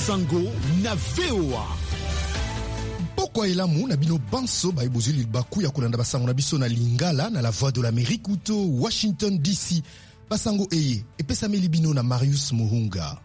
Sango na VOA. Pokwa elamu na bino banso ba ebozuli baku ya kolanda basango na biso na Lingala na la Voix de l'Amérique uto Washington DC. Basango eye epesameli bino na Marius Muhunga.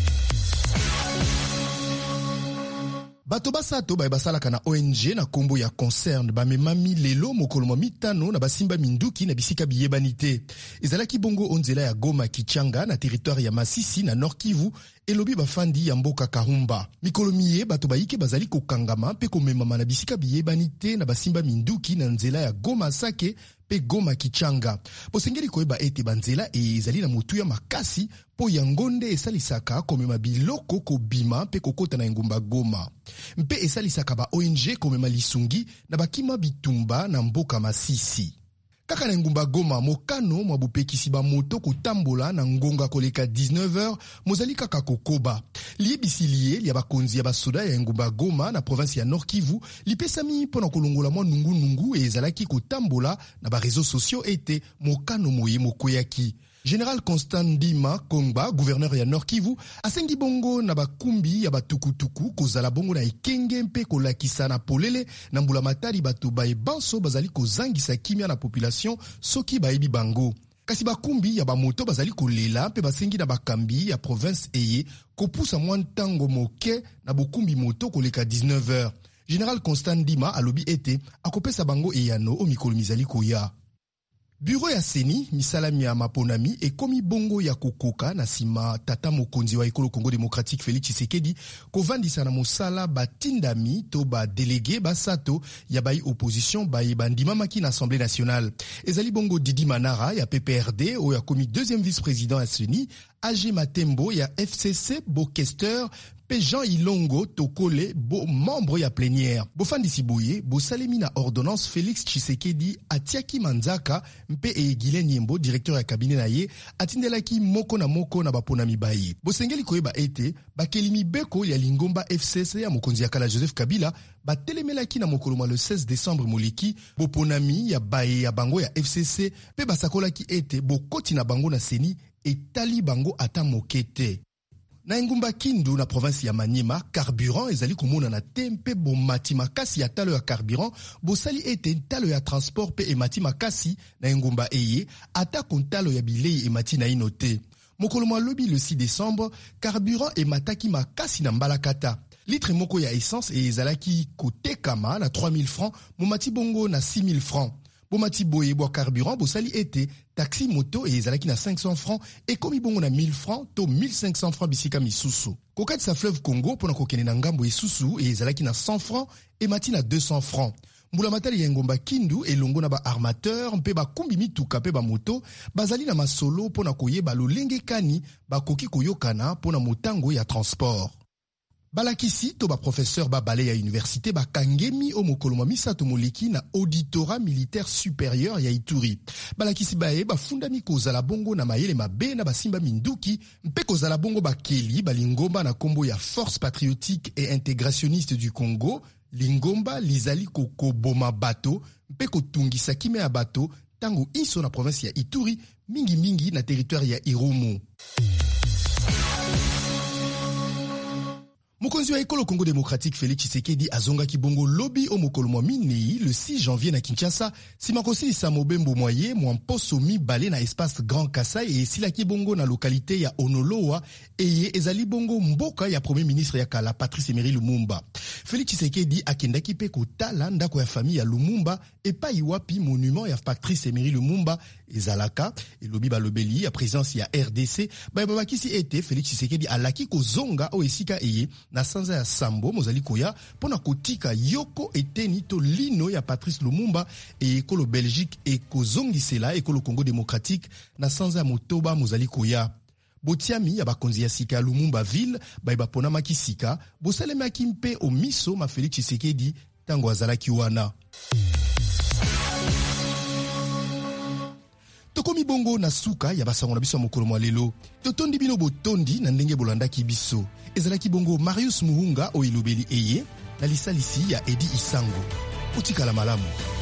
Bato basato ba basalaka na ONG na kombo ya concerne ba memami lelo mokolo mitano na basimba minduki na bisika biyebanite. Ezalaki bongo onzela ya Goma Kichanga na territoire ya Masisi na Nord Kivu elobi bafandi ya mboka Kahumba. Mikolo miye bato baike bazali kokangama pe komemama na bisika biyebanite na basimba minduki na nzela ya Goma Sake pe Goma Kichanga. Bosengeli koyeba ete banzela ezali na mutu ya makasi po yangonde esalisaka komema biloko kobima pe kokota na engumba Goma. Mpe esalisaka ba ONG komema lisungi na bakima bitumba na mboka Masisi. Kaka na ngumba Goma mokano mwa bopekisi ba moto kotambola na ngonga koleka 19h mozali kaka kokoba. Liebisi liye lia bakonzi ya basoda ya ngumba Goma na province ya Nord Kivu lipesami pona kolongola mwa nungu ezalaki kotambola na ba réseaux sociaux ete mokano moye mokoyaki. Général Constant Ndima Kongba, gouverneur ya Nord Kivu, asengi bongo na bakumbi ya batukutuku kozala bongo na ikenge mpe kolakisa na polele na mbula matari bato bae banso bazali kozangisa kimia na population soki baebi bango. Kasi bakumbi ya bamoto bazali kolela mpe basengi na bakambi ya province eye kopusa mwa ntango moke na bokumbi moto koleka 19h. Général Constant Ndima alobi ete akopesa bango eyano o mikolo mizali koya. Bureau ya Seni, misalami ya maponami, ekomi bongo ya kokoka na sima tata mokonzi wa ekolo Congo Démocratique Félix Tshisekedi kovandisa na mosala batindami to ba délégué basato ya bai opposition bai bandimamaki na Assemblée nationale. Ezali bongo Didi Manara ya PPRD o ya komi deuxième vice-président ya Seni, AG Matembo ya FCC Bokester, pe Jean Ilongo Tokole bo membre ya plénière. Bofandisi boye, bo salemi na ordonnance Félix Tshisekedi atiaki manzaka mpe Egile Nyembo, directeur ya cabinet na ye, atindelaki moko na baponami baye. Bosengeli koyeba ete, bakelimi beko ya Lingomba FCC ya mokonzi ya kala Joseph Kabila, batelemelaki na mokoloma le 16 décembre moleki, boponami ya baye ya bango ya FCC, pe basakolaki ete bokoti na bango na Seni etali bango ata mokete. Na ngumba Kindu na province ya Maniema, carburant ezali komona na tempe bo mati makasi ya talo ya carburant, bo sali ete talo ya transport pe emati makasi na ngumba eye, ata kontalo ya bilei emati na inote. Mokolo lobi le 6 décembre, carburant emataki makasi na mbalakata. Litre moko ya essence ezalaki kotekama na 3000 francs, momati bongo na 6000 francs. Bomati boye bo carburant bo sali ete taxi moto ezalaki na 500 francs et komi bongo na 1000 francs to 1500 francs bisika misusu. Kokati sa fleuve Congo pona kokene na ngambo esusu ezalaki na 100 francs et mati na 200 francs. Mbula matali ya ngomba Kindu elongo na ba armateur mpe ba kumbi mituka pe ba moto bazali na masolo pona koyeba lolenge kani bakoki koyokana pona motango ya transport. Balakisi to ba professeur ba bale ya université ba kangemi o mokolo misato moleki na auditorat militaire supérieur ya Ituri. Balakisi bae ba fundami kozala bongo na mayele mabe na basimba minduki mpe kozala bongo bakeli balingomba na kombo ya Force patriotique et intégrationniste du Congo, Lingomba lizali kokoboma bato mpe kotungisa kime ya bato tango iso na province ya Ituri mingi na territoire ya Irumu. Mokonzi wa ekolo Congo Démocratique Félix Tshisekedi azongaki bongo lobi o mokolo mwa minei le 6 janvier na Kinshasa, sima kosilisa mobembo moye mwa mposo mibale na espace Grand Kasai e esilaki bongo na lokalité ya Onoloa eye ezali bongo mboka ya premier ministre ya kala Patrice Emery Lumumba. Félix Tshisekedi akendaki pe kotala ndako ya famille ya Lumumba epai wapi monument ya Patrice Emery Lumumba ezalaka elobi balobeli ya présence ya RDC babakisi ete Félix Tshisekedi alaki kozonga o esika eye na sanza ya Sambo mozali koya pona kotika yoko eteni to lino ya Patrice Lumumba e ekolo Belgique e kozongisela ekolo Congo Démocratique na sanza ya Motoba mozali koya. Botiami ya bakonzi ya sika ya Lumumba ville baiba pona makisika bosalemaki mpe o miso ma Félix Tshisekedi tango azalaki wana. Tokomi bongo na suka ya basango na biso ya mokolo mwa lelo. Totondi bino botondi na ndenge bolandaki biso. Ezalaki bongo Marius Muhunga o ilobeli eye na lisalisi ya Edi Isango. Utikala malamu.